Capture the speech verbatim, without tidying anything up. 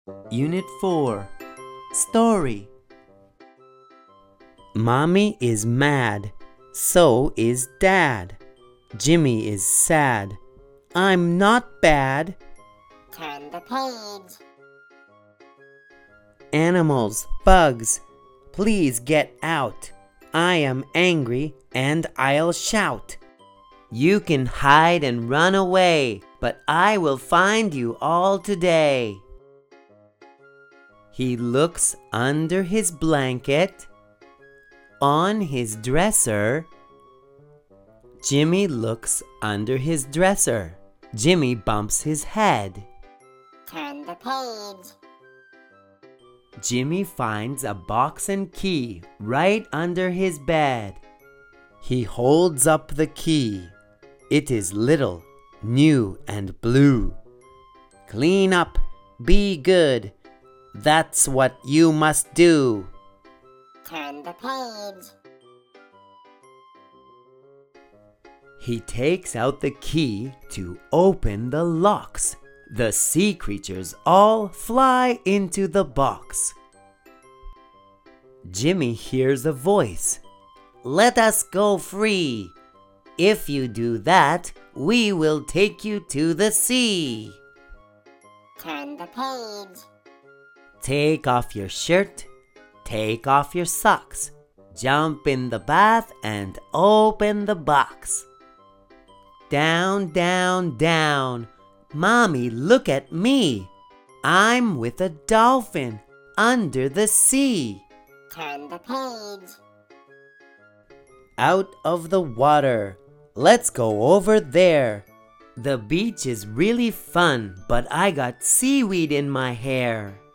Unit four. Story. Mommy is mad, so is Dad. Jimmy is sad. I'm not bad. Turn the page. Animals, bugs, please get out. I am angry and I'll shout. You can hide and run away, but I will find you all today. He looks under his blanket, on his dresser. Jimmy looks under his dresser. Jimmy bumps his head. Turn the page. Jimmy finds a box and key right under his bed. He holds up the key. It is little, new and blue. Clean up, be good. That's what you must do. Turn the page. He takes out the key to open the locks. The sea creatures all fly into the box. Jimmy hears a voice. Let us go free. If you do that, we will take you to the sea. Turn the page. Take off your shirt. Take off your socks. Jump in the bath and open the box. Down, down, down. Mommy, look at me. I'm with a dolphin under the sea. Turn the page. Out of the water. Let's go over there. The beach is really fun, but I got seaweed in my hair.